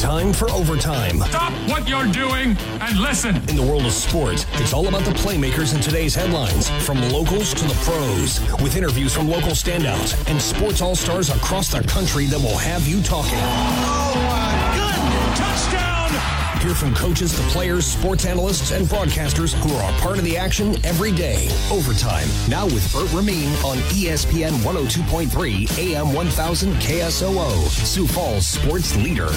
time for Overtime. Stop what you're doing and listen. In the world of sports, it's all about the playmakers in today's headlines, from locals to the pros, with interviews from local standouts and sports all-stars across the country that will have you talking. Oh, my goodness. Touchdown. Hear from coaches, the players, sports analysts, and broadcasters who are a part of the action every day. Overtime, now with Bert Ramin on ESPN 102.3 AM 1000 KSOO, Sioux Falls sports leader.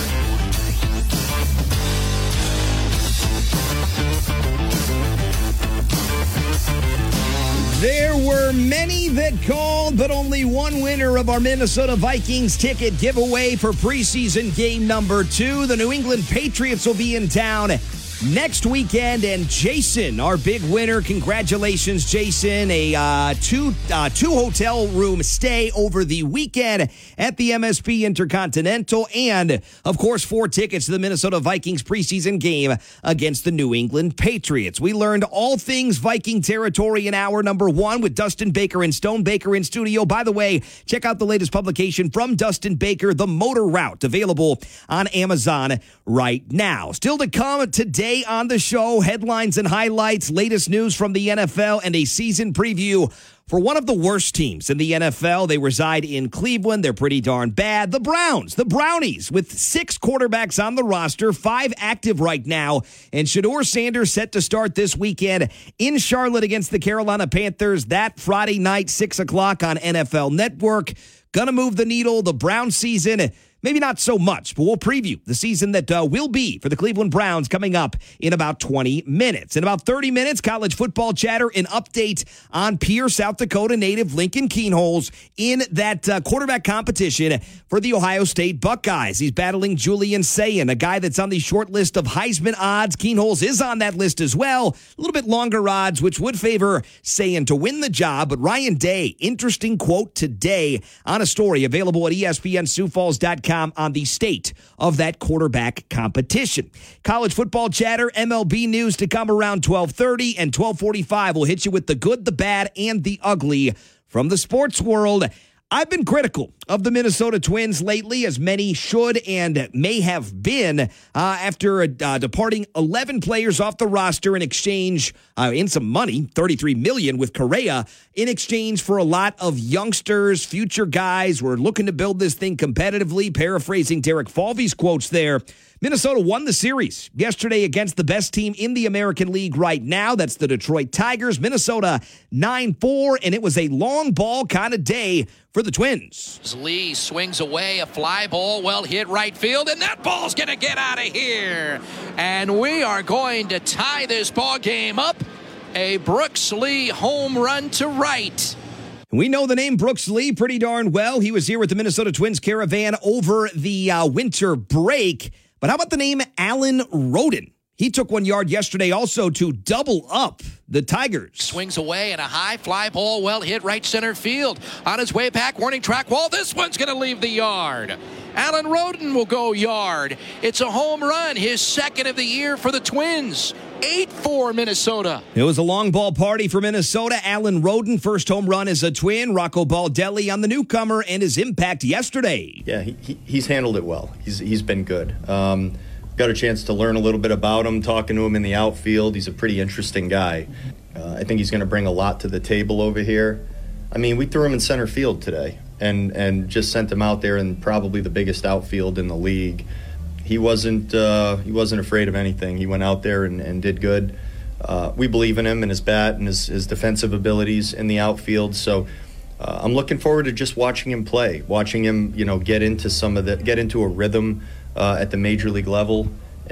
There were many that called, but only one winner of our Minnesota Vikings ticket giveaway for preseason game number 2. The New England Patriots will be in town next weekend, and Jason, our big winner. Congratulations, Jason. A two hotel room stay over the weekend at the MSP Intercontinental, and of course 4 tickets to the Minnesota Vikings preseason game against the New England Patriots. We learned all things Viking territory in hour number 1 with Dustin Baker and Stone Baker in studio. By the way, check out the latest publication from Dustin Baker, The Motor Route, available on Amazon right now. Still to come today on the show, headlines and highlights, latest news from the NFL, and a season preview for one of the worst teams in the NFL. They reside in Cleveland. They're pretty darn bad. The Browns, the Brownies, with 6 quarterbacks on the roster, 5 active right now, and Shedeur Sanders set to start this weekend in Charlotte against the Carolina Panthers. That Friday night, 6 o'clock on NFL Network. Gonna move the needle. The Brown season, maybe not so much, but we'll preview the season that will be for the Cleveland Browns coming up in about 20 minutes. In about 30 minutes, college football chatter, an update on Pierre, South Dakota native Lincoln Kienholz in that quarterback competition for the Ohio State Buckeyes. He's battling Julian Sayin, a guy that's on the short list of Heisman odds. Kienholz is on that list as well. A little bit longer odds, which would favor Sayin to win the job. But Ryan Day, interesting quote today on a story available at ESPNSiouxFalls.com on the state of that quarterback competition. College football chatter, MLB news to come around 12:30 and 12:45. We'll hit you with the good, the bad, and the ugly from the sports world. I've been critical of the Minnesota Twins lately, as many should and may have been, after departing 11 players off the roster in exchange, in some money, $33 million with Correa, in exchange for a lot of youngsters, future guys. We're looking to build this thing competitively. Paraphrasing Derek Falvey's quotes there. Minnesota won the series yesterday against the best team in the American League right now. That's the Detroit Tigers. Minnesota 9-4, and it was a long ball kind of day for the Twins. Lee swings away, a fly ball, well hit right field, and that ball's going to get out of here. And we are going to tie this ball game up. A Brooks Lee home run to right. We know the name Brooks Lee pretty darn well. He was here with the Minnesota Twins caravan over the winter break. But how about the name Alan Roden? He took 1 yard yesterday also to double up the Tigers. Swings away and a high fly ball, well hit right center field. On his way back, warning track wall. This one's going to leave the yard. Alan Roden will go yard. It's a home run, his second of the year for the Twins. 8-4 Minnesota. It was a long ball party for Minnesota. Alan Roden, first home run as a Twin. Rocco Baldelli on the newcomer and his impact yesterday. Yeah, he's handled it well. He's been good. Got a chance to learn a little bit about him, talking to him in the outfield. He's a pretty interesting guy. I think he's going to bring a lot to the table over here. I mean, we threw him in center field today and just sent him out there in probably the biggest outfield in the league. He wasn't afraid of anything. He went out there and did good. We believe in him and his bat and his defensive abilities in the outfield. So I'm looking forward to just watching him play, watching him, get into a rhythm at the major league level,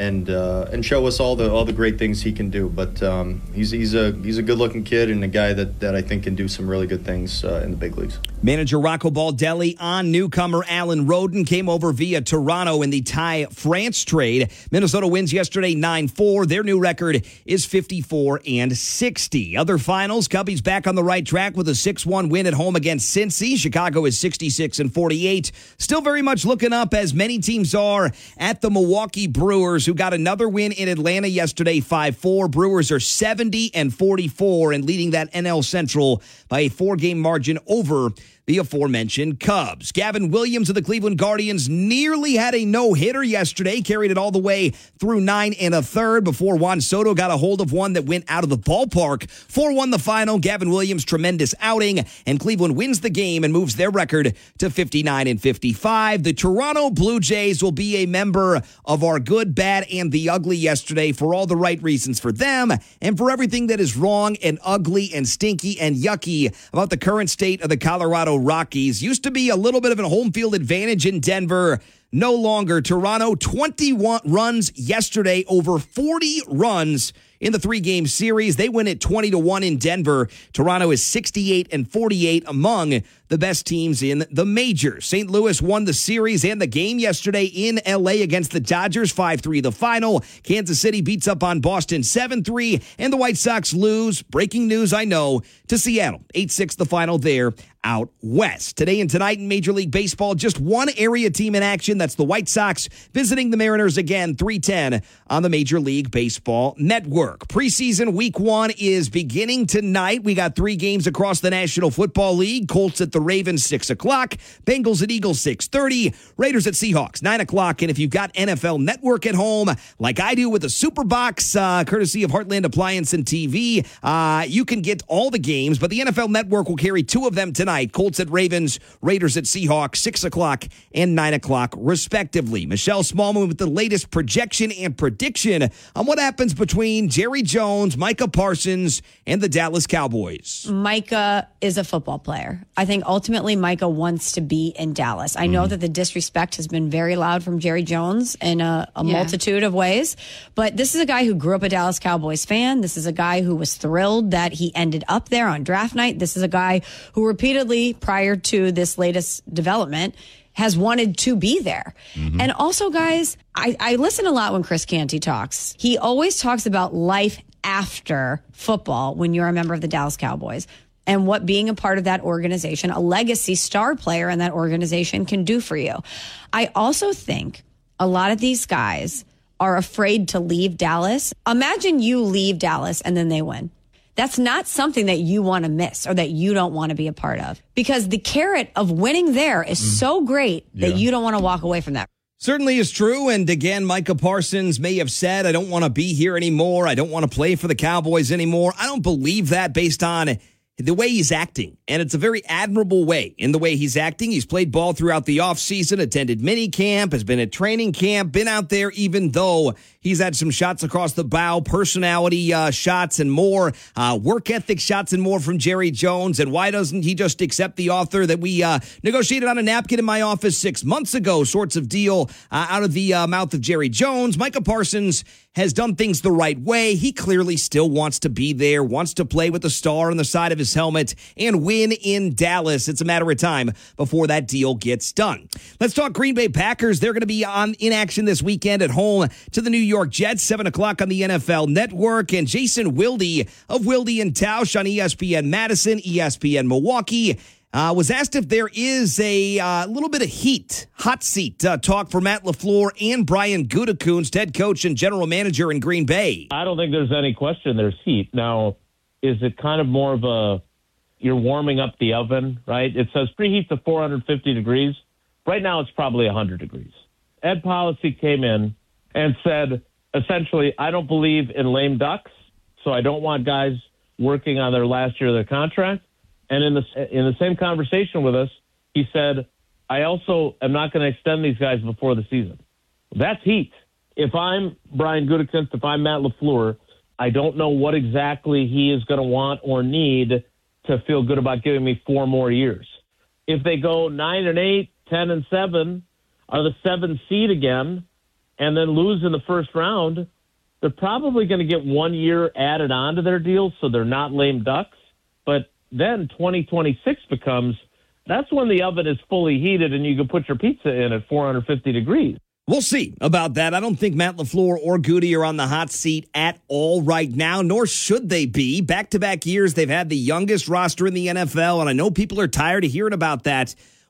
and show us all the great things he can do. But he's a good-looking kid and a guy that I think can do some really good things in the big leagues. Manager Rocco Baldelli on newcomer Alan Roden came over via Toronto in the Ty France trade. Minnesota wins yesterday 9-4. Their new record is 54-60. Other finals, Cubbies back on the right track with a 6-1 win at home against Cincy. Chicago is 66-48. Still very much looking up, as many teams are, at the Milwaukee Brewers, who got another win in Atlanta yesterday, 5-4. Brewers are 70-44 and leading that NL Central by a 4-game margin over the aforementioned Cubs. Gavin Williams of the Cleveland Guardians nearly had a no-hitter yesterday, carried it all the way through 9 1/3 before Juan Soto got a hold of one that went out of the ballpark. 4-1 the final. Gavin Williams' tremendous outing, and Cleveland wins the game and moves their record to 59-55. The Toronto Blue Jays will be a member of our good, bad, and the ugly yesterday for all the right reasons for them and for everything that is wrong and ugly and stinky and yucky about the current state of the Colorado Rockies. Used to be a little bit of a home field advantage in Denver. No longer. Toronto, 21 runs yesterday, over 40 runs in the 3-game series. They win it 20-1 in Denver. Toronto is 68-48 among the best teams in the majors. St. Louis won the series and the game yesterday in L.A. against the Dodgers, 5-3 the final. Kansas City beats up on Boston 7-3, and the White Sox lose, breaking news I know, to Seattle, 8-6 the final there out west. Today and tonight in Major League Baseball, just one area team in action. That's the White Sox visiting the Mariners again, 3:10 on the Major League Baseball Network. Preseason week 1 is beginning tonight. We got 3 games across the National Football League. Colts at the Ravens, 6 o'clock. Bengals at Eagles, 6:30. Raiders at Seahawks, 9 o'clock. And if you've got NFL Network at home, like I do with the Super Box, courtesy of Heartland Appliance and TV, you can get all the games, but the NFL Network will carry 2 of them tonight. Colts at Ravens, Raiders at Seahawks, 6 o'clock and 9 o'clock, respectively. Michelle Smallman with the latest projection and prediction on what happens between Jerry Jones, Micah Parsons, and the Dallas Cowboys. Micah is a football player. I think ultimately Micah wants to be in Dallas. I know that the disrespect has been very loud from Jerry Jones in a multitude of ways, but this is a guy who grew up a Dallas Cowboys fan. This is a guy who was thrilled that he ended up there on draft night. This is a guy who repeatedly, prior to this latest development, has wanted to be there. And also, guys, I listen a lot when Chris Canty talks. He always talks about life after football when you're a member of the Dallas Cowboys and what being a part of that organization, a legacy star player in that organization, can do for you. I also think a lot of these guys are afraid to leave Dallas. Imagine you leave Dallas and then they win. That's not something that you want to miss or that you don't want to be a part of, because the carrot of winning there is so great that you don't want to walk away from that. Certainly is true. And again, Micah Parsons may have said, I don't want to be here anymore. I don't want to play for the Cowboys anymore. I don't believe that based on the way he's acting. And it's a very admirable way in the way he's acting. He's played ball throughout the offseason, attended mini camp, has been at training camp, been out there even though he's had some shots across the bow, personality shots and more, work ethic shots and more from Jerry Jones. And why doesn't he just accept the offer that we negotiated on a napkin in my office 6 months ago, sorts of deal out of the mouth of Jerry Jones? Micah Parsons has done things the right way. He clearly still wants to be there, wants to play with the star on the side of his helmet and win in Dallas. It's a matter of time before that deal gets done. Let's talk Green Bay Packers. They're going to be in action this weekend at home to the New York Jets, 7 o'clock on the NFL Network. And Jason Wilde of Wilde and Tausch on ESPN Madison, ESPN Milwaukee, was asked if there is a little bit of hot seat talk for Matt LaFleur and Brian Gutekunst, head coach and general manager in Green Bay. I don't think there's any question there's heat. Now, is it kind of more of you're warming up the oven, right? It says preheat to 450 degrees. Right now it's probably 100 degrees. Ed Policy came in and said, essentially, I don't believe in lame ducks, so I don't want guys working on their last year of their contract. And in the same conversation with us, he said, I also am not going to extend these guys before the season. That's heat. If I'm Brian Gutekunst, if I'm Matt LaFleur, I don't know what exactly he is going to want or need to feel good about giving me 4 more years. If they go 9-8, 10-7, are the 7th seed again, and then lose in the first round, they're probably going to get 1 year added on to their deal, so they're not lame ducks. But then 2026 that's when the oven is fully heated and you can put your pizza in at 450 degrees. We'll see about that. I don't think Matt LaFleur or Goody are on the hot seat at all right now, nor should they be. Back-to-back years, they've had the youngest roster in the NFL, and I know people are tired of hearing about that.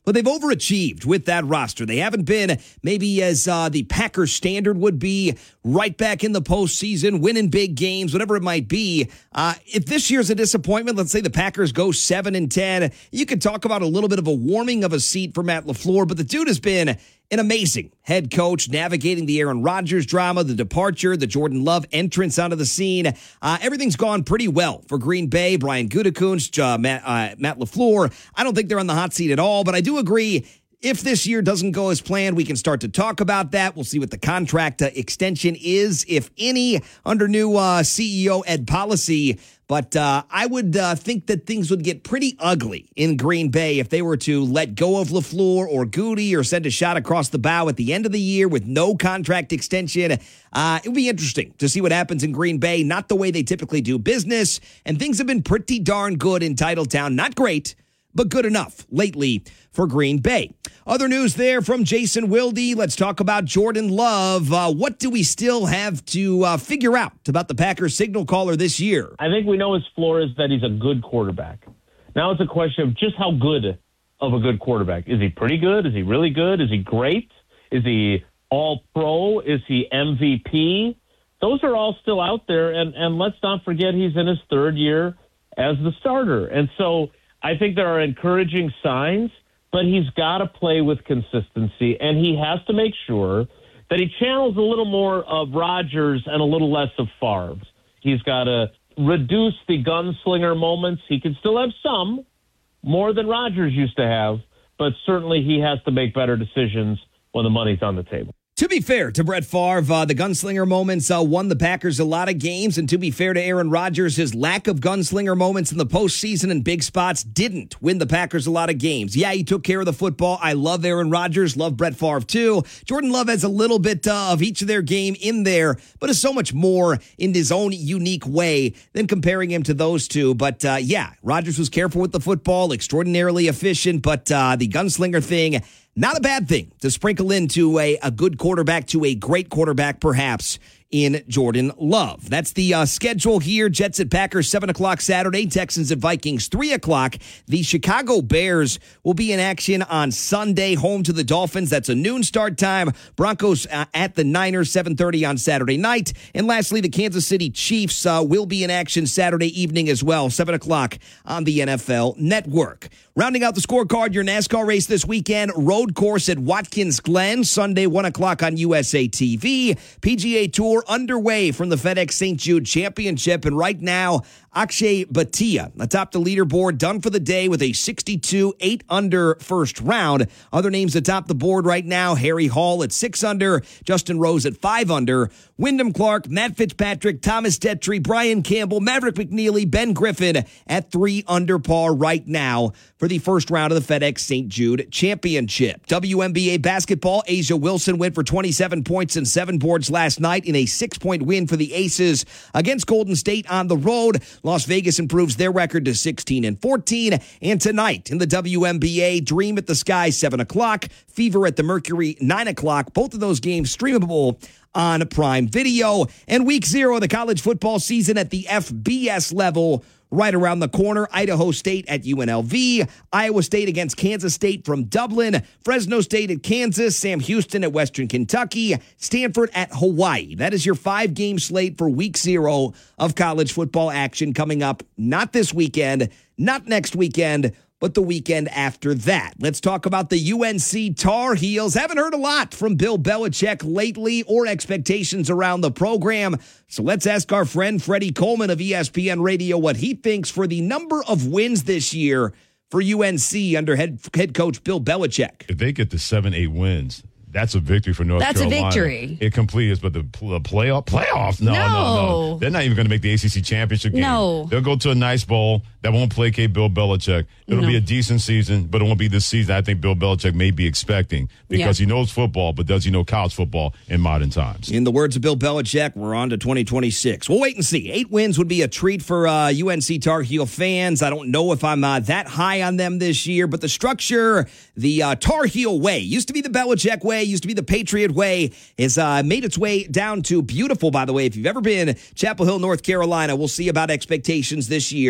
but they've overachieved with that roster. They haven't been maybe as the Packers standard would be, right back in the postseason, winning big games, whatever it might be. If this year's a disappointment, let's say the Packers go 7-10, you could talk about a little bit of a warming of a seat for Matt LaFleur, but the dude has been an amazing head coach, navigating the Aaron Rodgers drama, the departure, the Jordan Love entrance onto the scene. Everything's gone pretty well for Green Bay. Brian Gutekunst, Matt LaFleur. I don't think they're on the hot seat at all, but I do agree, if this year doesn't go as planned, we can start to talk about that. We'll see what the contract extension is, if any, under new CEO Ed Policy. But I would think that things would get pretty ugly in Green Bay if they were to let go of LaFleur or Goody or send a shot across the bow at the end of the year with no contract extension. It would be interesting to see what happens in Green Bay. Not the way they typically do business. And things have been pretty darn good in Titletown. Not great, but good enough lately for Green Bay. Other news there from Jason Wilde. Let's talk about Jordan Love. What do we still have to figure out about the Packers signal caller this year? I think we know his floor is that he's a good quarterback. Now it's a question of just how good of a good quarterback. Is he pretty good? Is he really good? Is he great? Is he all-pro? Is he MVP? Those are all still out there, and let's not forget he's in his third year as the starter. And so I think there are encouraging signs, but he's got to play with consistency, and he has to make sure that he channels a little more of Rodgers and a little less of Favre. He's got to reduce the gunslinger moments. He can still have some, more than Rodgers used to have, but certainly he has to make better decisions when the money's on the table. To be fair to Brett Favre, the gunslinger moments won the Packers a lot of games. And to be fair to Aaron Rodgers, his lack of gunslinger moments in the postseason and big spots didn't win the Packers a lot of games. Yeah, he took care of the football. I love Aaron Rodgers, love Brett Favre too. Jordan Love has a little bit of each of their game in there, but is so much more in his own unique way than comparing him to those two. But yeah, Rodgers was careful with the football, extraordinarily efficient, but the gunslinger thing, not a bad thing to sprinkle into a good quarterback to a great quarterback, perhaps, in Jordan Love. That's the schedule here. Jets at Packers, 7 o'clock Saturday. Texans at Vikings, 3 o'clock. The Chicago Bears will be in action on Sunday, home to the Dolphins. That's a noon start time. Broncos at the Niners, 7:30 on Saturday night. And lastly, the Kansas City Chiefs will be in action Saturday evening as well, 7 o'clock on the NFL Network. Rounding out the scorecard, your NASCAR race this weekend, road course at Watkins Glen, Sunday, 1 o'clock on USA TV. PGA Tour underway from the FedEx St. Jude Championship, and right now, Akshay Bhatia atop the leaderboard, done for the day with a 62, 8 under first round. Other names atop the board right now, Harry Hall at 6 under, Justin Rose at 5 under, Wyndham Clark, Matt Fitzpatrick, Thomas Detry, Brian Campbell, Maverick McNeely, Ben Griffin at 3 under par right now for the first round of the FedEx St. Jude Championship. WNBA basketball, A'ja Wilson went for 27 points and 7 boards last night in a 6-point win for the Aces against Golden State on the road. Las Vegas improves their record to 16-14. And tonight in the WNBA, Dream at the Sky, 7 o'clock. Fever at the Mercury, 9 o'clock. Both of those games streamable on Prime Video. And week 0 of the college football season at the FBS level right around the corner. Idaho State at UNLV, Iowa State against Kansas State from Dublin, Fresno State at Kansas, Sam Houston at Western Kentucky, Stanford at Hawaii. That is your 5-game slate for week 0 of college football action coming up not this weekend, not next weekend, but the weekend after that. Let's talk about the UNC Tar Heels. Haven't heard a lot from Bill Belichick lately or expectations around the program. So let's ask our friend Freddie Coleman of ESPN Radio what he thinks for the number of wins this year for UNC under head coach Bill Belichick. If they get to 7-8 wins, that's a victory for North Carolina. That's a victory. It completely is, but the playoffs? No. They're not even going to make the ACC championship game. No. They'll go to a nice bowl that won't placate Bill Belichick. It'll be a decent season, but it won't be the season I think Bill Belichick may be expecting because he knows football, but does he know college football in modern times? In the words of Bill Belichick, we're on to 2026. We'll wait and see. 8 wins would be a treat for UNC Tar Heel fans. I don't know if I'm that high on them this year, but the structure, the Tar Heel way, used to be the Belichick way, used to be the Patriot way, has made its way down to beautiful, by the way. If you've ever been Chapel Hill, North Carolina, we'll see about expectations this year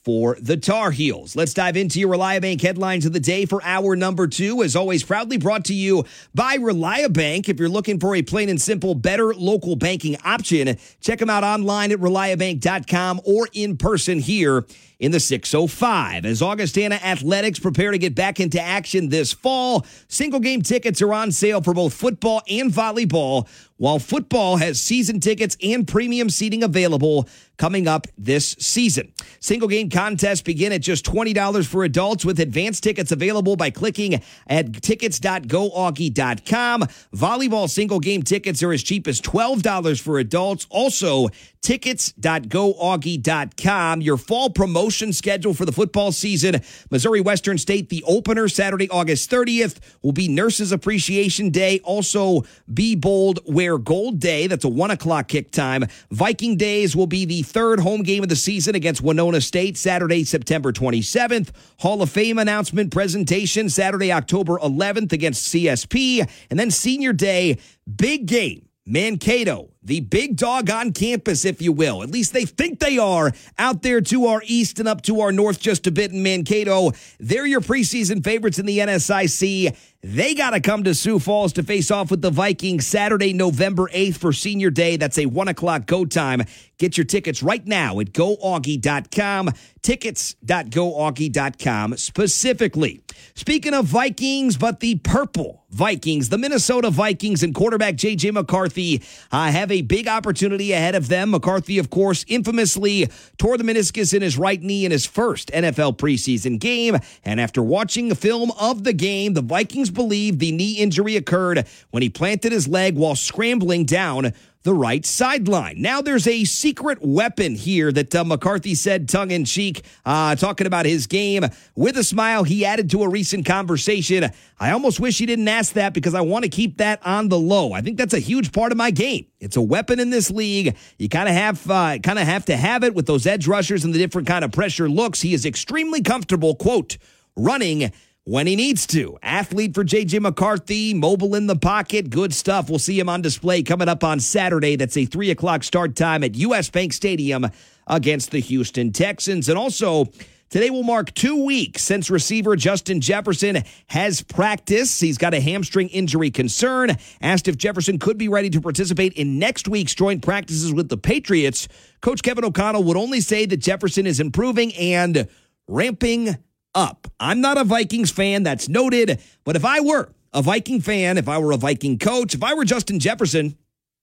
for the Tar Heels. Let's dive into your ReliaBank headlines of the day for hour number 2. As always, proudly brought to you by ReliaBank. If you're looking for a plain and simple, better local banking option, check them out online at ReliaBank.com or in person here in the 605. As Augustana Athletics prepare to get back into action this fall, single game tickets are on sale for both football and volleyball, while football has season tickets and premium seating available coming up this season. Single game contests begin at just $20 for adults, with advanced tickets available by clicking at tickets.goaugie.com. Volleyball single game tickets are as cheap as $12 for adults. Also, tickets.goaugie.com. Your fall promotion schedule for the football season: Missouri Western State, the opener, Saturday, August 30th, will be Nurses Appreciation Day. Also, Be Bold, Wear Gold Day. That's a 1 o'clock kick time. Viking Days will be the third home game of the season against Winona State, Saturday, September 27th. Hall of Fame announcement presentation, Saturday, October 11th against CSP. And then Senior Day, big game. Mankato, the big dog on campus, if you will. At least they think they are, out there to our east and up to our north just a bit in Mankato. They're your preseason favorites in the NSIC. They got to come to Sioux Falls to face off with the Vikings Saturday, November 8th for Senior Day. That's a 1 o'clock go time. Get your tickets right now at goaugie.com. Tickets.goaugie.com specifically. Speaking of Vikings, but the purple Vikings, the Minnesota Vikings and quarterback J.J. McCarthy have a big opportunity ahead of them. McCarthy, of course, infamously tore the meniscus in his right knee in his first NFL preseason game. And after watching the film of the game, the Vikings believe the knee injury occurred when he planted his leg while scrambling down the right sideline. Now there's a secret weapon here that McCarthy said tongue-in-cheek, talking about his game. With a smile, he added to a recent conversation, "I almost wish he didn't ask that because I want to keep that on the low. I think that's a huge part of my game. It's a weapon in this league. You kind of have to have it with those edge rushers and the different kind of pressure looks. He is extremely comfortable, quote, running when he needs to." Athlete for J.J. McCarthy, mobile in the pocket, good stuff. We'll see him on display coming up on Saturday. That's a 3 o'clock start time at U.S. Bank Stadium against the Houston Texans. And also, today will mark 2 weeks since receiver Justin Jefferson has practiced. He's got a hamstring injury concern. Asked if Jefferson could be ready to participate in next week's joint practices with the Patriots, Coach Kevin O'Connell would only say that Jefferson is improving and ramping up. I'm not a Vikings fan, that's noted, but if I were a Viking fan, if I were a Viking coach, if I were Justin Jefferson,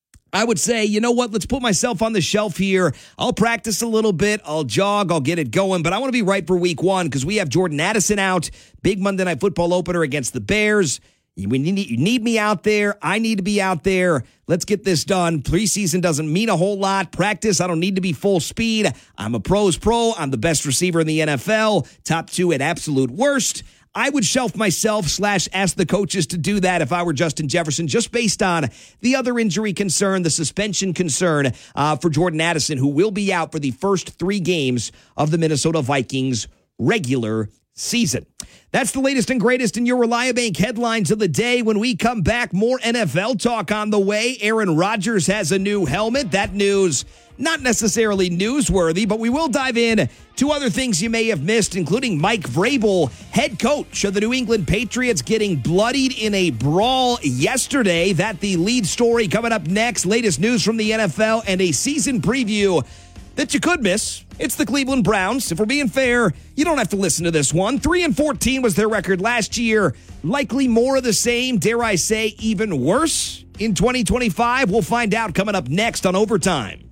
I would say, you know what, let's put myself on the shelf here. I'll practice a little bit, I'll jog, I'll get it going, but I want to be right for week 1 because we have Jordan Addison out, big Monday Night Football opener against the Bears. You need me out there. I need to be out there. Let's get this done. Preseason doesn't mean a whole lot. Practice, I don't need to be full speed. I'm a pro's pro. I'm the best receiver in the NFL. Top 2 at absolute worst. I would shelf myself / ask the coaches to do that if I were Justin Jefferson, just based on the other injury concern, the suspension concern for Jordan Addison, who will be out for the first 3 games of the Minnesota Vikings regular season. That's the latest and greatest in your ReliaBank headlines of the day. When we come back, more NFL talk on the way. Aaron Rodgers has a new helmet. That news, not necessarily newsworthy, but we will dive in to other things you may have missed, including Mike Vrabel, head coach of the New England Patriots, getting bloodied in a brawl yesterday. That the lead story coming up next. Latest news from the NFL and a season preview that you could miss. It's the Cleveland Browns. If we're being fair, you don't have to listen to this one. 3-14 was their record last year. Likely more of the same. Dare I say even worse in 2025? We'll find out coming up next on Overtime.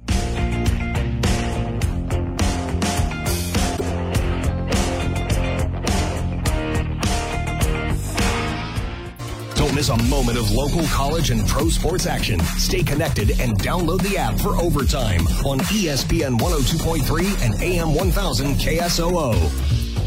Don't miss a moment of local college and pro sports action. Stay connected and download the app for Overtime on ESPN 102.3 and AM 1000 KSOO.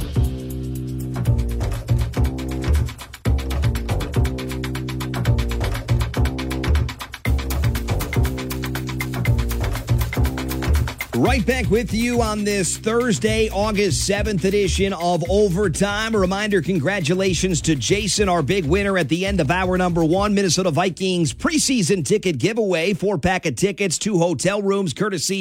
Right back with you on this Thursday, August 7th edition of Overtime. A reminder, congratulations to Jason, our big winner at the end of hour number 1. Minnesota Vikings preseason ticket giveaway. 4-pack of tickets, 2 hotel rooms, courtesy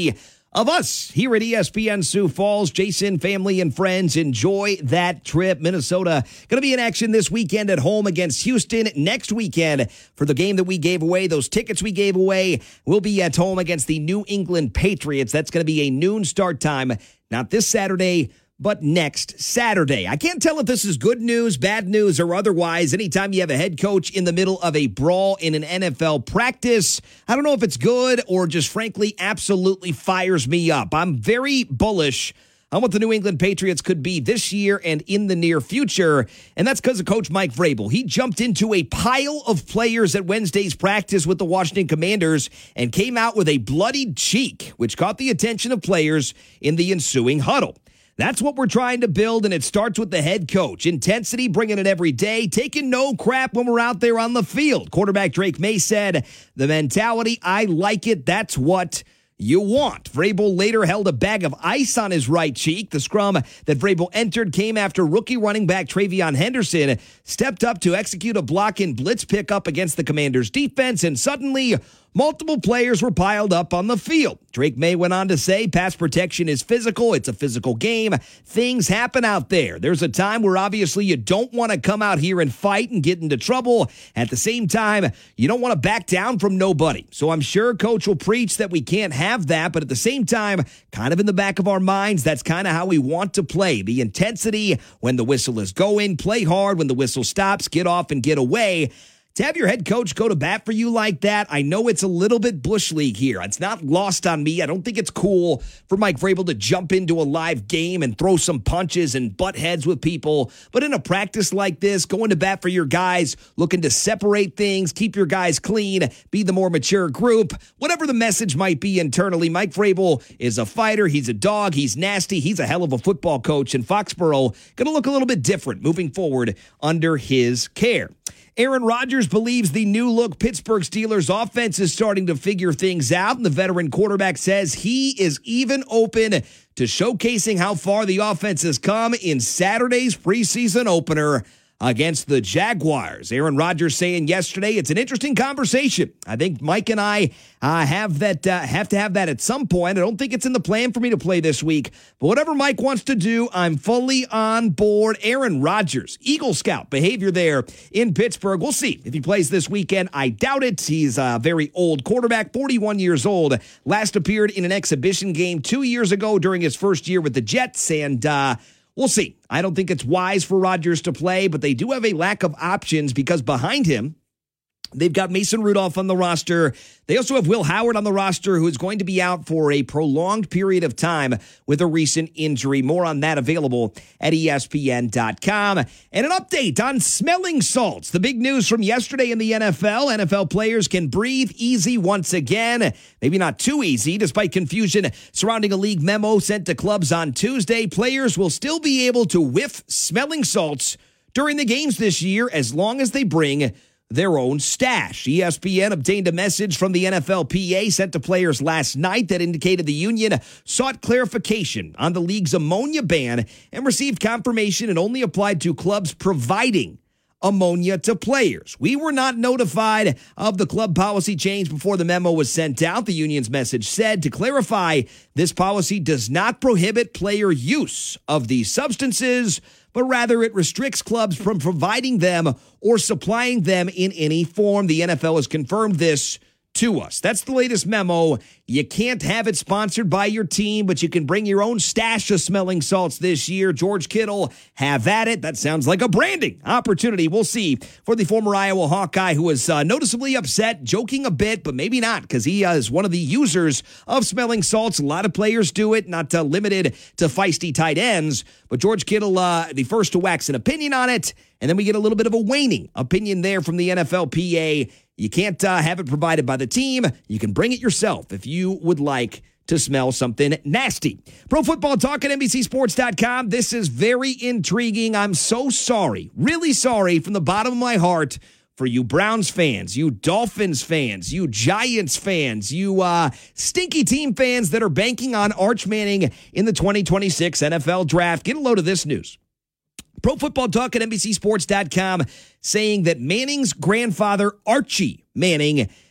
of us here at ESPN Sioux Falls. Jason, family, and friends, enjoy that trip. Minnesota going to be in action this weekend at home against Houston. Next weekend for the game that we gave away, those tickets we gave away, will be at home against the New England Patriots. That's going to be a noon start time, not this Saturday, but next Saturday. I can't tell if this is good news, bad news, or otherwise. Anytime you have a head coach in the middle of a brawl in an NFL practice, I don't know if it's good or just frankly absolutely fires me up. I'm very bullish on what the New England Patriots could be this year and in the near future, and that's because of Coach Mike Vrabel. He jumped into a pile of players at Wednesday's practice with the Washington Commanders and came out with a bloodied cheek, which caught the attention of players in the ensuing huddle. That's what we're trying to build, and it starts with the head coach. Intensity, bringing it every day, taking no crap when we're out there on the field. Quarterback Drake May said, the mentality, I like it, that's what you want. Vrabel later held a bag of ice on his right cheek. The scrum that Vrabel entered came after rookie running back Travion Henderson stepped up to execute a block and blitz pickup against the Commanders' defense, and suddenly multiple players were piled up on the field. Drake May went on to say, pass protection is physical. It's a physical game. Things happen out there. There's a time where obviously you don't want to come out here and fight and get into trouble. At the same time, you don't want to back down from nobody. So I'm sure Coach will preach that we can't have that, but at the same time, kind of in the back of our minds, that's kind of how we want to play. The intensity when the whistle is going, play hard when the whistle stops, get off and get away. To have your head coach go to bat for you like that, I know it's a little bit Bush League here. It's not lost on me. I don't think it's cool for Mike Vrabel to jump into a live game and throw some punches and butt heads with people. But in a practice like this, going to bat for your guys, looking to separate things, keep your guys clean, be the more mature group, whatever the message might be internally, Mike Vrabel is a fighter. He's a dog. He's nasty. He's a hell of a football coach. And Foxborough going to look a little bit different moving forward under his care. Aaron Rodgers believes the new-look Pittsburgh Steelers offense is starting to figure things out, and the veteran quarterback says he is even open to showcasing how far the offense has come in Saturday's preseason opener against the Jaguars. Aaron Rodgers saying yesterday, it's an interesting conversation. I think Mike and I have to have that at some point. I don't think it's in the plan for me to play this week, but whatever Mike wants to do, I'm fully on board. Aaron Rodgers, Eagle Scout behavior there in Pittsburgh. We'll see if he plays this weekend. I doubt it. He's a very old quarterback, 41 years old. Last appeared in an exhibition game 2 years ago during his first year with the Jets, and we'll see. I don't think it's wise for Rodgers to play, but they do have a lack of options because behind him, they've got Mason Rudolph on the roster. They also have Will Howard on the roster, who is going to be out for a prolonged period of time with a recent injury. More on that available at ESPN.com. And an update on smelling salts. The big news from yesterday in the NFL. NFL players can breathe easy once again. Maybe not too easy, despite confusion surrounding a league memo sent to clubs on Tuesday. Players will still be able to whiff smelling salts during the games this year as long as they bring their own stash. ESPN obtained a message from the NFLPA sent to players last night that indicated the union sought clarification on the league's ammonia ban and received confirmation it only applied to clubs providing ammonia to players. We were not notified of the club policy change before the memo was sent out. The union's message said, to clarify, this policy does not prohibit player use of these substances, but rather it restricts clubs from providing them or supplying them in any form. The NFL has confirmed this to us. That's the latest memo. You can't have it sponsored by your team, but you can bring your own stash of smelling salts this year. George Kittle, have at it. That sounds like a branding opportunity. We'll see for the former Iowa Hawkeye, who was noticeably upset, joking a bit, but maybe not, because he is one of the users of smelling salts. A lot of players do it, not limited to feisty tight ends. But George Kittle, the first to wax an opinion on it, and then we get a little bit of a waning opinion there from the NFLPA. You can't have it provided by the team. You can bring it yourself if you would like to smell something nasty. Pro Football Talk at NBCSports.com. This is very intriguing. I'm so sorry, really sorry from the bottom of my heart for you Browns fans, you Dolphins fans, you Giants fans, you stinky team fans that are banking on Arch Manning in the 2026 NFL Draft. Get a load of this news. Pro Football Talk at NBCSports.com saying that Manning's grandfather, Archie Manning,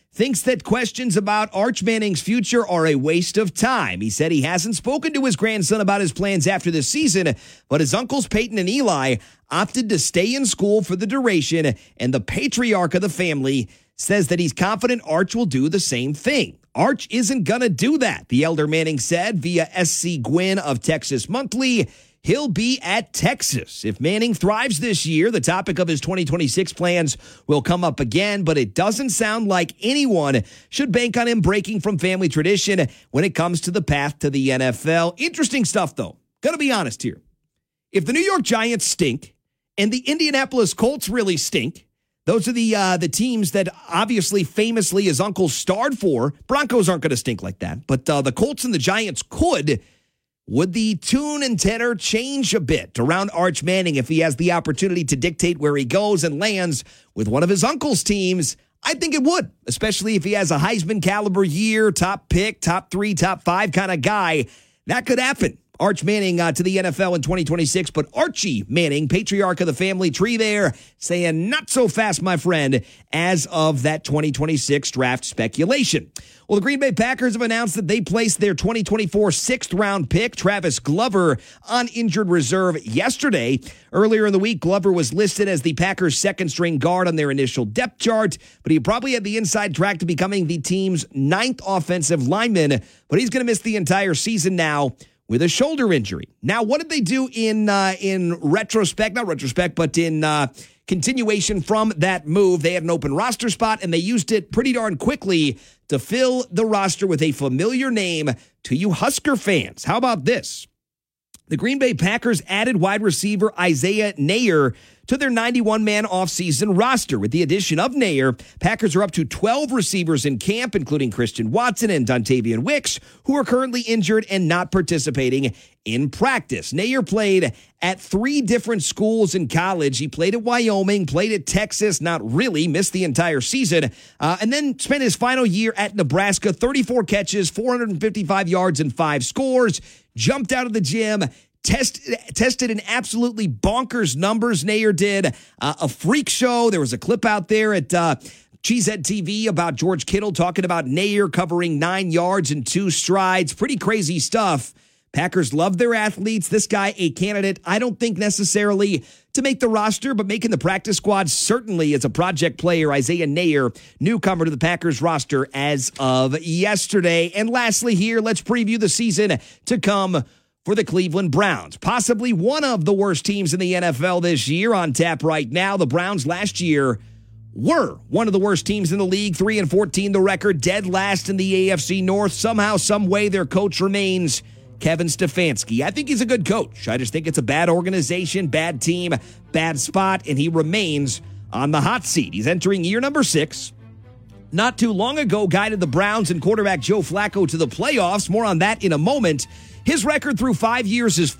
thinks that questions about Arch Manning's future are a waste of time. He said he hasn't spoken to his grandson about his plans after this season, but his uncles Peyton and Eli opted to stay in school for the duration, and the patriarch of the family says that he's confident Arch will do the same thing. Arch isn't going to do that, the elder Manning said via SC Gwynn of Texas Monthly. He'll be at Texas. If Manning thrives this year, the topic of his 2026 plans will come up again, but it doesn't sound like anyone should bank on him breaking from family tradition when it comes to the path to the NFL. Interesting stuff, though. Got to be honest here. If the New York Giants stink and the Indianapolis Colts really stink, those are the teams that obviously famously his uncle starred for. Broncos aren't going to stink like that, but the Colts and the Giants could. Would the tune and tenor change a bit around Arch Manning if he has the opportunity to dictate where he goes and lands with one of his uncle's teams? I think it would, especially if he has a Heisman caliber year, top pick, top 3, top 5 kind of guy. That could happen. Arch Manning to the NFL in 2026, but Archie Manning, patriarch of the family tree there, saying not so fast, my friend, as of that 2026 draft speculation. Well, the Green Bay Packers have announced that they placed their 2024 sixth-round pick, Travis Glover, on injured reserve yesterday. Earlier in the week, Glover was listed as the Packers' second-string guard on their initial depth chart, but he probably had the inside track to becoming the team's 9th offensive lineman, but he's going to miss the entire season now with a shoulder injury. Now, what did they do in retrospect? Not retrospect, but in continuation from that move? They had an open roster spot, and they used it pretty darn quickly to fill the roster with a familiar name to you Husker fans. How about this? The Green Bay Packers added wide receiver Isaiah Neyor to their 91-man offseason roster. With the addition of Neyor, Packers are up to 12 receivers in camp, including Christian Watson and Dontavian Wicks, who are currently injured and not participating in practice. Neyor played at 3 different schools in college. He played at Wyoming, played at Texas, not really, missed the entire season, and then spent his final year at Nebraska, 34 catches, 455 yards, and 5 scores, jumped out of the gym, tested in absolutely bonkers numbers. Neyor did a freak show. There was a clip out there at Cheesehead TV about George Kittle talking about Neyor covering 9 yards and 2 strides. Pretty crazy stuff. Packers love their athletes. This guy, a candidate, I don't think necessarily to make the roster, but making the practice squad certainly as a project player. Isaiah Neyor, newcomer to the Packers roster as of yesterday. And lastly here, let's preview the season to come for the Cleveland Browns. Possibly one of the worst teams in the NFL this year. On tap right now, the Browns last year were one of the worst teams in the league, 3-14 the record, dead last in the AFC North. Somehow, some way, their coach remains Kevin Stefanski. I think he's a good coach. I just think it's a bad organization, bad team, bad spot, and he remains on the hot seat. He's entering year number 6. Not too long ago, guided the Browns and quarterback Joe Flacco to the playoffs. More on that in a moment. His record through 5 years is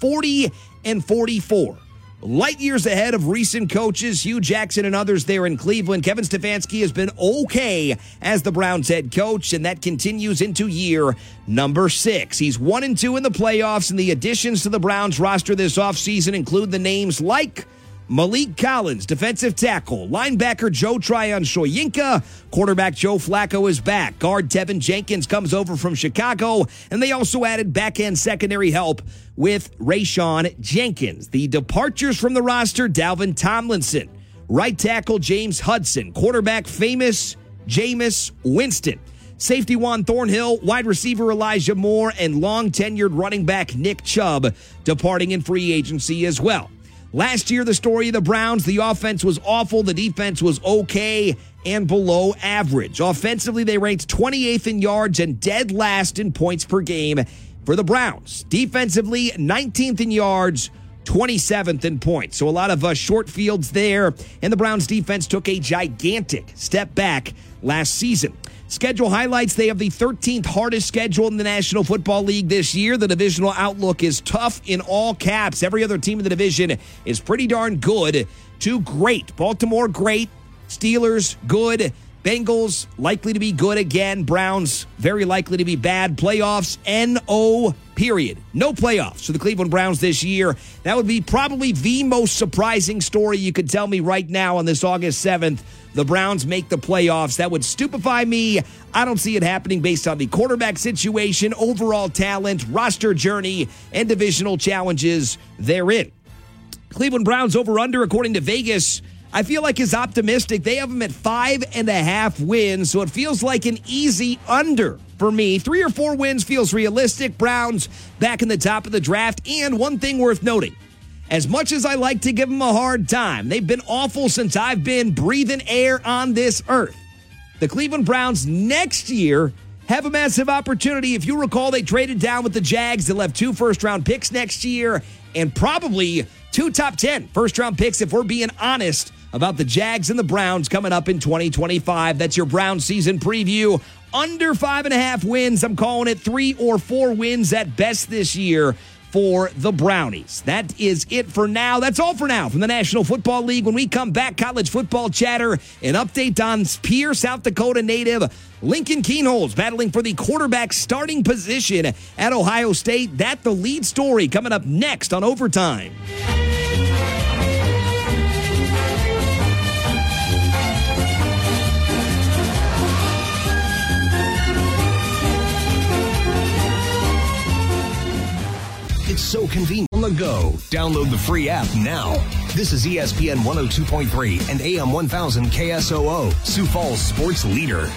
40-44. Light years ahead of recent coaches, Hugh Jackson and others there in Cleveland. Kevin Stefanski has been okay as the Browns head coach, and that continues into year number 6. He's 1-2 in the playoffs, and the additions to the Browns roster this offseason include the names like Malik Collins, defensive tackle, linebacker Joe Tryon-Shoyinka, quarterback Joe Flacco is back, guard Tevin Jenkins comes over from Chicago, and they also added back-end secondary help with Rayshawn Jenkins. The departures from the roster, Dalvin Tomlinson, right tackle James Hudson, quarterback famous Jameis Winston, safety Juan Thornhill, wide receiver Elijah Moore, and long-tenured running back Nick Chubb departing in free agency as well. Last year, the story of the Browns, the offense was awful, the defense was okay and below average. Offensively, they ranked 28th in yards and dead last in points per game for the Browns. Defensively, 19th in yards, 27th in points. So a lot of short fields there, and the Browns defense took a gigantic step back last season. Schedule highlights, they have the 13th hardest schedule in the National Football League this year. The divisional outlook is tough in all caps. Every other team in the division is pretty darn good to great. Baltimore, great. Steelers, good. Bengals, likely to be good again. Browns, very likely to be bad. Playoffs, NOP. period. No playoffs for the Cleveland Browns this year. That would be probably the most surprising story you could tell me right now on this August 7th. The Browns make the playoffs. That would stupefy me. I don't see it happening based on the quarterback situation, overall talent, roster journey, and divisional challenges therein. Cleveland Browns over-under, according to Vegas, I feel like is optimistic. They have them at 5.5 wins, so it feels like an easy under for me. 3 or 4 wins feels realistic. Browns back in the top of the draft. And one thing worth noting, as much as I like to give them a hard time, they've been awful since I've been breathing air on this earth. The Cleveland Browns next year have a massive opportunity. If you recall, they traded down with the Jags. They'll have 2 first-round picks next year and probably 2 top 10 first-round picks if we're being honest about the Jags and the Browns coming up in 2025. That's your Browns season preview. Under 5.5 wins. I'm calling it 3 or 4 wins at best this year for the Brownies. That is it for now. That's all for now from the National Football League. When we come back, college football chatter, an update on Pierre, South Dakota native Lincoln Kienholz battling for the quarterback starting position at Ohio State. That's the lead story coming up next on Overtime. It's so convenient on the go. Download the free app now. This is ESPN 102.3 and AM 1000 KSOO, Sioux Falls sports leader.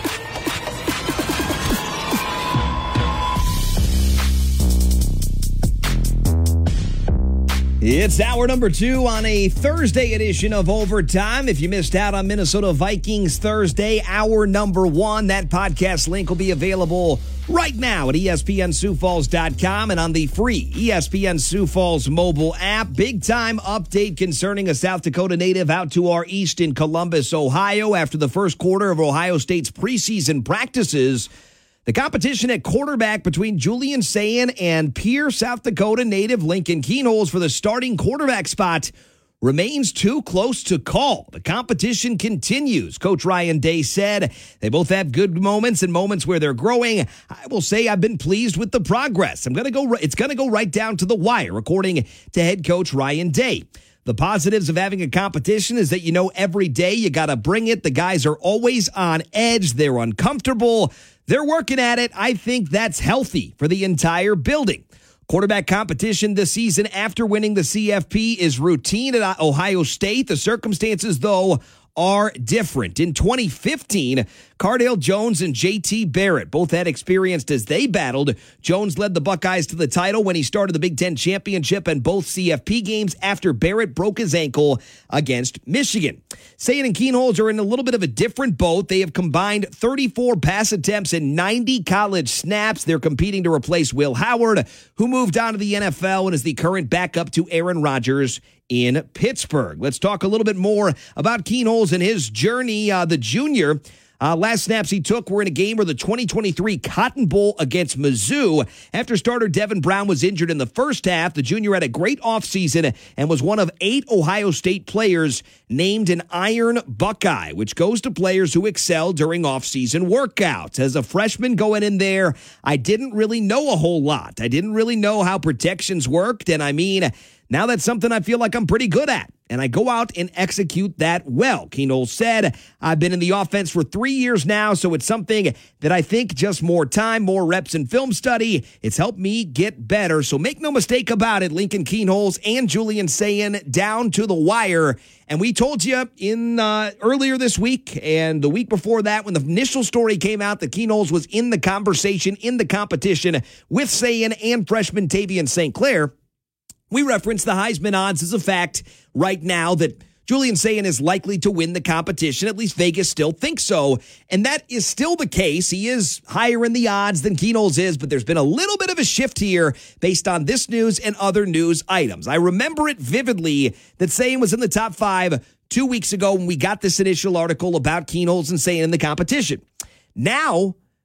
It's hour number 2 on a Thursday edition of Overtime. If you missed out on Minnesota Vikings Thursday, hour number 1, that podcast link will be available right now at ESPNSiouxFalls.com and on the free ESPN Sioux Falls mobile app. Big time update concerning a South Dakota native out to our east in Columbus, Ohio. After the first quarter of Ohio State's preseason practices, the competition at quarterback between Julian Sayin and Pierre, South Dakota native Lincoln Kienholz for the starting quarterback spot remains too close to call. The competition continues. Coach Ryan Day said they both have good moments and moments where they're growing. I will say I've been pleased with the progress. It's going to go right down to the wire, according to head coach Ryan Day. The positives of having a competition is that you know every day you got to bring it. The guys are always on edge. They're uncomfortable. They're working at it. I think that's healthy for the entire building. Quarterback competition this season after winning the CFP is routine at Ohio State. The circumstances, though, are different. In 2015, Cardale Jones and J.T. Barrett both had experience as they battled. Jones led the Buckeyes to the title when he started the Big Ten championship and both CFP games after Barrett broke his ankle against Michigan. Sayin and Kienholz are in a little bit of a different boat. They have combined 34 pass attempts and 90 college snaps. They're competing to replace Will Howard, who moved on to the NFL and is the current backup to Aaron Rodgers in Pittsburgh. Let's talk a little bit more about Kienholz and his journey. The junior, last snaps he took were in a game where the 2023 Cotton Bowl against Mizzou. After starter Devin Brown was injured in the first half, the junior had a great offseason and was one of 8 Ohio State players named an Iron Buckeye, which goes to players who excel during offseason workouts. As a freshman going in there, I didn't really know a whole lot. I didn't really know how protections worked, and now that's something I feel like I'm pretty good at, and I go out and execute that well. Kienholz said, I've been in the offense for 3 years now, so it's something that I think just more time, more reps and film study, it's helped me get better. So make no mistake about it, Lincoln Kienholz and Julian Sayin down to the wire. And we told you in earlier this week and the week before that when the initial story came out that Kienholz was in the conversation, in the competition with Sayin and freshman Tavian St. Clair. We reference the Heisman odds as a fact right now that Julian Sayin is likely to win the competition. At least Vegas still thinks so. And that is still the case. He is higher in the odds than Kienholz is, but there's been a little bit of a shift here based on this news and other news items. I remember it vividly that Sayin was in the top 5 2 weeks ago when we got this initial article about Kienholz and Sayin in the competition. Now,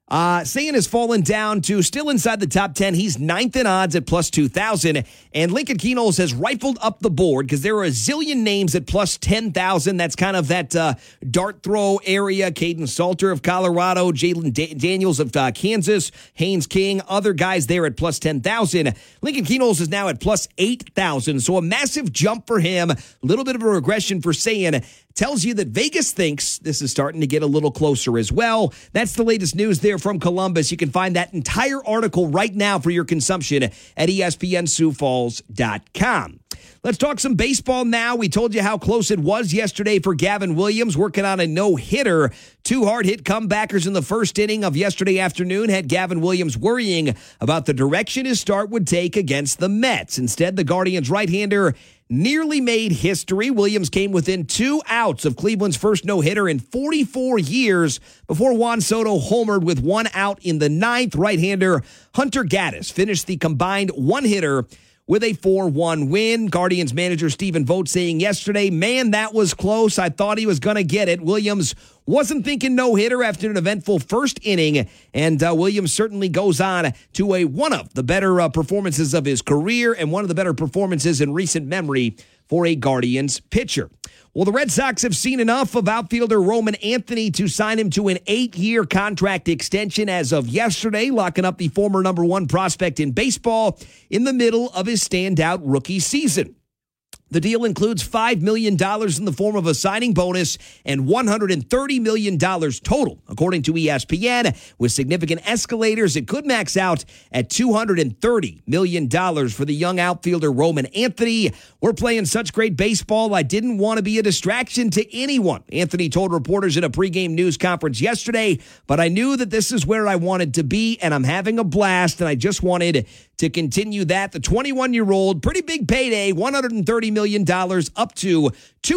Sayin has fallen down to still inside the top 10. He's 9th in odds at plus 2,000. And Lincoln Kenols has rifled up the board because there are a zillion names at plus 10,000. That's kind of that dart throw area. Caden Salter of Colorado, Jalen Daniels of Kansas, Haynes King, other guys there at plus 10,000. Lincoln Kenols is now at plus 8,000. So a massive jump for him. A little bit of a regression for Sayin. Tells you that Vegas thinks this is starting to get a little closer as well. That's the latest news there from Columbus. You can find that entire article right now for your consumption at ESPNSiouxFalls.com. Let's talk some baseball now. We told you how close it was yesterday for Gavin Williams, working on a no-hitter. 2 hard-hit comebackers in the first inning of yesterday afternoon had Gavin Williams worrying about the direction his start would take against the Mets. Instead, the Guardians right-hander nearly made history. Williams came within 2 outs of Cleveland's first no-hitter in 44 years before Juan Soto homered with 1 out in the 9th. Right-hander Hunter Gaddis finished the combined 1-hitter with a 4-1 win. Guardians manager Stephen Vogt saying yesterday, man, that was close. I thought he was going to get it. Williams wasn't thinking no-hitter after an eventful first inning, and Williams certainly goes on to one of the better performances of his career and one of the better performances in recent memory for a Guardians pitcher. Well, the Red Sox have seen enough of outfielder Roman Anthony to sign him to an 8-year contract extension as of yesterday, locking up the former number 1 prospect in baseball in the middle of his standout rookie season. The deal includes $5 million in the form of a signing bonus and $130 million total, according to ESPN. With significant escalators, it could max out at $230 million for the young outfielder Roman Anthony. We're playing such great baseball, I didn't want to be a distraction to anyone, Anthony told reporters in a pregame news conference yesterday, but I knew that this is where I wanted to be, and I'm having a blast, and I just wanted to continue that. The 21-year-old, pretty big payday, $130 million up to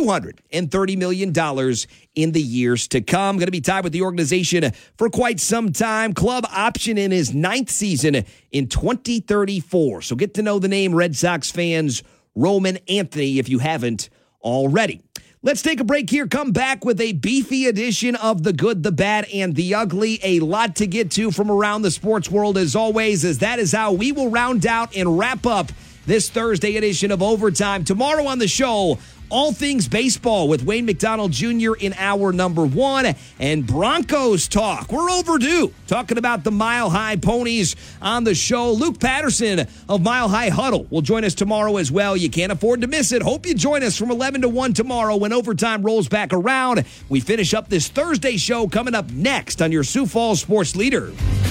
$230 million in the years to come. Going to be tied with the organization for quite some time. Club option in his 9th season in 2034. So get to know the name, Red Sox fans, Roman Anthony, if you haven't already. Let's take a break here. Come back with a beefy edition of The Good, the Bad, and the Ugly. A lot to get to from around the sports world, as always, as that is how we will round out and wrap up this Thursday edition of Overtime. Tomorrow on the show, all things baseball with Wayne McDonald Jr. in hour number 1 and Broncos talk. We're overdue talking about the Mile High Ponies on the show. Luke Patterson of Mile High Huddle will join us tomorrow as well. You can't afford to miss it. Hope you join us from 11 to 1 tomorrow when Overtime rolls back around. We finish up this Thursday show coming up next on your Sioux Falls Sports Leader.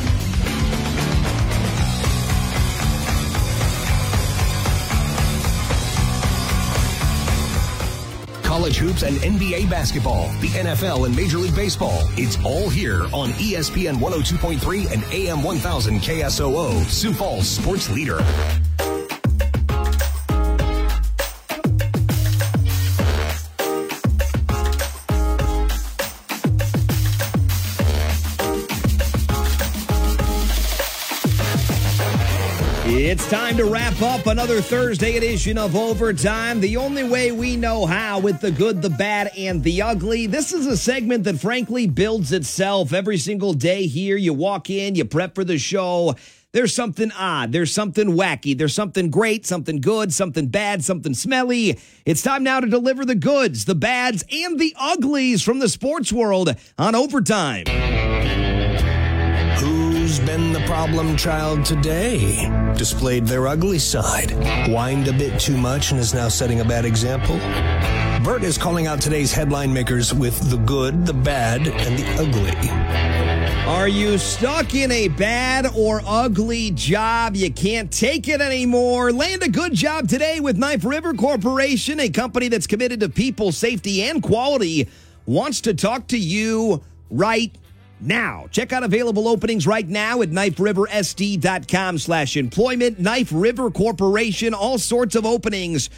College hoops and NBA basketball, the NFL and Major League Baseball. It's all here on ESPN 102.3 and AM 1000 KSOO, Sioux Falls Sports Leader. It's time to wrap up another Thursday edition of Overtime, the only way we know how, with the good, the bad, and the ugly. This is a segment that frankly builds itself every single day here. You walk in, you prep for the show. There's something odd, there's something wacky, there's something great, something good, something bad, something smelly. It's time now to deliver the goods, the bads, and the uglies from the sports world on Overtime. Who's been the problem child today? Displayed their ugly side, whined a bit too much, and is now setting a bad example? Bert is calling out today's headline makers with the good, the bad, and the ugly. Are you stuck in a bad or ugly job? You can't take it anymore. Land a good job today with Knife River Corporation, a company that's committed to people, safety, and quality, wants to talk to you right now. Check out available openings right now at kniferiversd.com/employment. Knife River Corporation, all sorts of openings.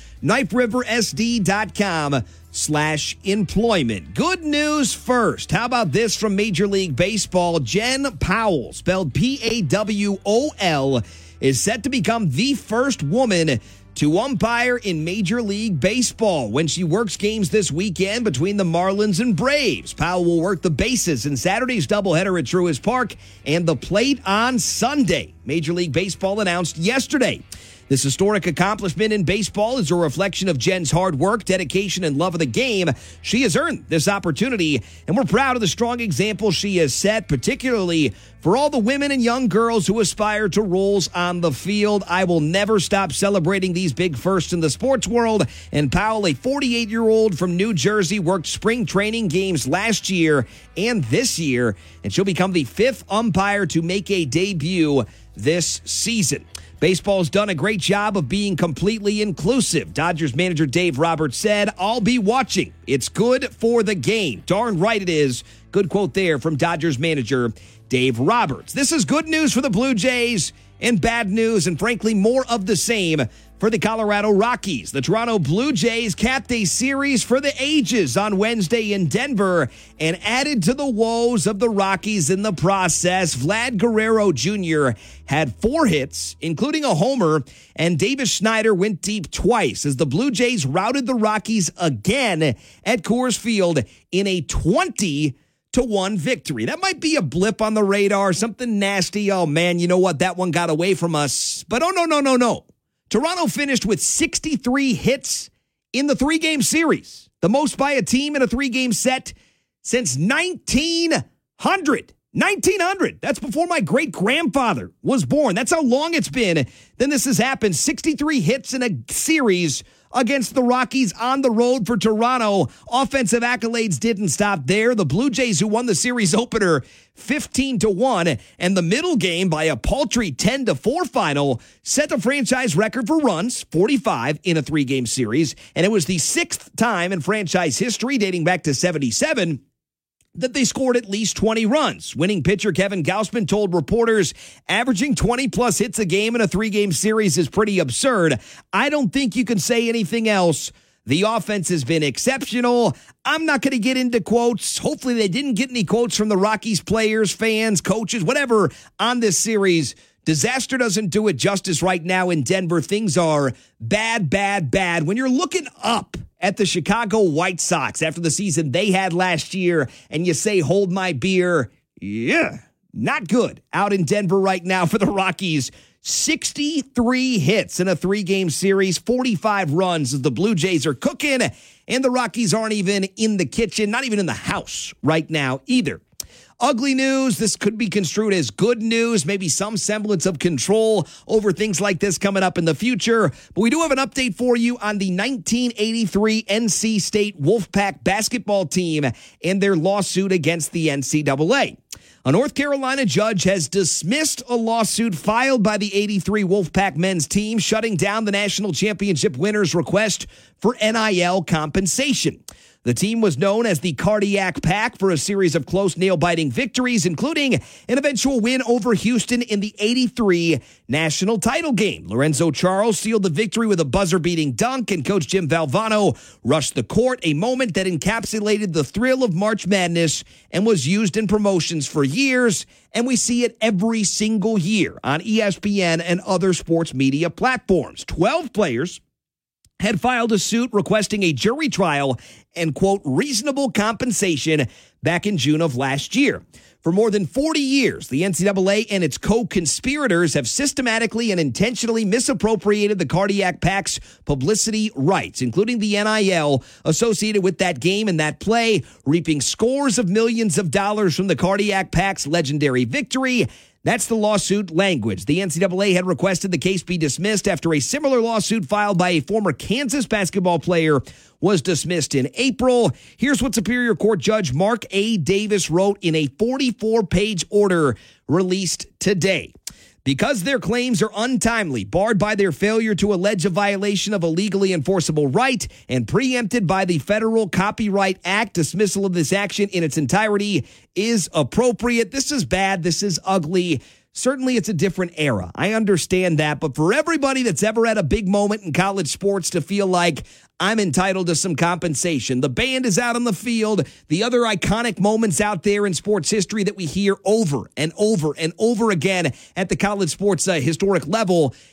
kniferiversd.com/employment. Good news first. How about this from Major League Baseball? Jen Powell, spelled Pawol, is set to become the first woman to umpire in Major League Baseball when she works games this weekend between the Marlins and Braves. Powell will work the bases in Saturday's doubleheader at Truist Park and the plate on Sunday. Major League Baseball announced yesterday. This historic accomplishment in baseball is a reflection of Jen's hard work, dedication, and love of the game. She has earned this opportunity, and we're proud of the strong example she has set, particularly for all the women and young girls who aspire to roles on the field. I will never stop celebrating these big firsts in the sports world. And Powell, a 48-year-old from New Jersey, worked spring training games last year and this year, and she'll become the 5th umpire to make a debut this season. Baseball's done a great job of being completely inclusive. Dodgers manager Dave Roberts said, "I'll be watching. It's good for the game." Darn right it is. Good quote there from Dodgers manager Dave Roberts. This is good news for the Blue Jays and bad news, and frankly, more of the same for the Colorado Rockies. The Toronto Blue Jays capped a series for the ages on Wednesday in Denver and added to the woes of the Rockies in the process. Vlad Guerrero Jr. had 4 hits, including a homer, and Davis Schneider went deep twice as the Blue Jays routed the Rockies again at Coors Field in a 20-1 victory. That might be a blip on the radar, something nasty. Oh, man, you know what? That one got away from us. But no. Toronto finished with 63 hits in the 3-game series, the most by a team in a 3-game set since 1900. 1900. That's before my great-grandfather was born. That's how long it's been. Then this has happened. 63 hits in a series against the Rockies on the road for Toronto. Offensive accolades didn't stop there. The Blue Jays, who won the series opener 15-1, and the middle game by a paltry 10-4 final, set the franchise record for runs, 45 in a 3-game series, and it was the 6th time in franchise history, dating back to 77, that they scored at least 20 runs. Winning pitcher Kevin Gausman told reporters, averaging 20-plus hits a game in a 3-game series is pretty absurd. I don't think you can say anything else. The offense has been exceptional. I'm not going to get into quotes. Hopefully they didn't get any quotes from the Rockies players, fans, coaches, whatever on this series. Disaster doesn't do it justice right now in Denver. Things are bad. When you're looking up at the Chicago White Sox after the season they had last year and you say, hold my beer, yeah, not good out in Denver right now for the Rockies. 63 hits in a 3-game series, 45 runs as the Blue Jays are cooking, and the Rockies aren't even in the kitchen, not even in the house right now either. Ugly news. This could be construed as good news, maybe some semblance of control over things like this coming up in the future. But we do have an update for you on the 1983 NC State Wolfpack basketball team and their lawsuit against the NCAA. A North Carolina judge has dismissed a lawsuit filed by the 83 Wolfpack men's team, shutting down the national championship winner's request for NIL compensation. The team was known as the Cardiac Pack for a series of close nail-biting victories, including an eventual win over Houston in the 83 national title game. Lorenzo Charles sealed the victory with a buzzer-beating dunk, and Coach Jim Valvano rushed the court, a moment that encapsulated the thrill of March Madness and was used in promotions for years, and we see it every single year on ESPN and other sports media platforms. 12 players had filed a suit requesting a jury trial and, quote, reasonable compensation back in June of last year. For more than 40 years, the NCAA and its co-conspirators have systematically and intentionally misappropriated the Cardiac Pack's publicity rights, including the NIL associated with that game and that play, reaping scores of millions of dollars from the Cardiac Pack's legendary victory. That's the lawsuit language. The NCAA had requested the case be dismissed after a similar lawsuit filed by a former Kansas basketball player was dismissed in April. Here's what Superior Court Judge Mark A. Davis wrote in a 44-page order released today. Because their claims are untimely, barred by their failure to allege a violation of a legally enforceable right, and preempted by the Federal Copyright Act, dismissal of this action in its entirety is appropriate. This is bad. This is ugly. Certainly, it's a different era. I understand that. But for everybody that's ever had a big moment in college sports to feel like I'm entitled to some compensation, the band is out on the field, the other iconic moments out there in sports history that we hear over and over and over again at the college sports historic level,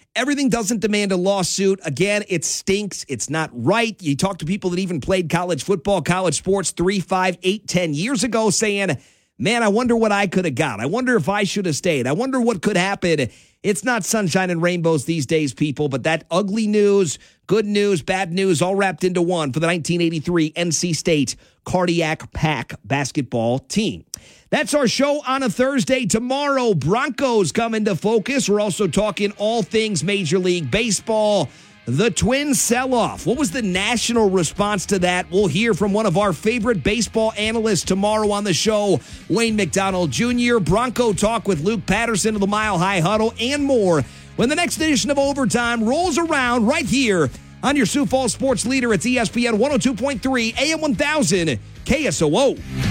Everything doesn't demand a lawsuit. Again, it stinks. It's not right. You talk to people that even played college football, college sports 3, 5, 8, 10 years ago saying, man, I wonder what I could have got. I wonder if I should have stayed. I wonder what could happen. It's not sunshine and rainbows these days, people, but that ugly news, good news, bad news, all wrapped into one for the 1983 NC State Cardiac Pack basketball team. That's our show on a Thursday. Tomorrow, Broncos come into focus. We're also talking all things Major League Baseball. The Twins sell-off. What was the national response to that? We'll hear from one of our favorite baseball analysts tomorrow on the show, Wayne McDonald Jr., Bronco Talk with Luke Patterson of the Mile High Huddle, and more when the next edition of Overtime rolls around right here on your Sioux Falls sports leader. It's ESPN 102.3 AM 1000 KSOO.